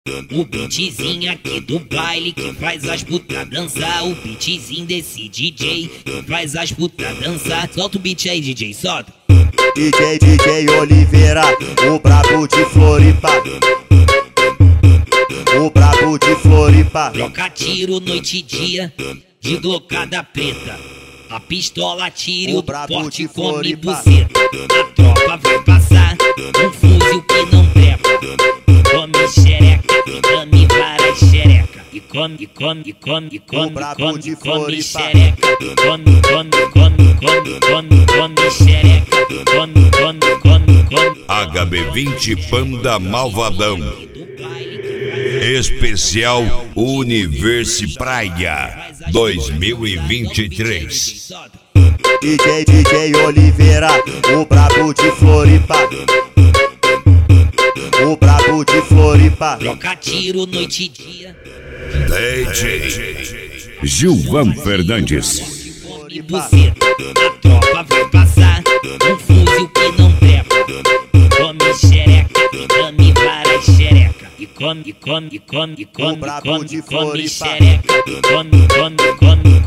O beatzinho aqui do baile que faz as putas dançar. O beatzinho desse DJ que faz as putas dançar. Solta o beat aí, DJ, solta. DJ Oliveira, o brabo de Floripa. O brabo de Floripa. Troca tiro noite e dia, de glocada preta. A pistola tira e o porte come buceta. A tropa vai passar, um fuzil que não trepa. Come xereca, come várias xereca. E come xereca. Come xereca. HB20 Banda Malvadão. Especial Universe Praia 2023. DJ Oliveira, o brabo de Floripa. O brabo de Floripa. Troca tiro noite e dia. DJ Gilvan Fernandes. E buceta, a tropa vai passar, um fuzil que não trepa. Come xereca, come várias xereca. E come xereca. Come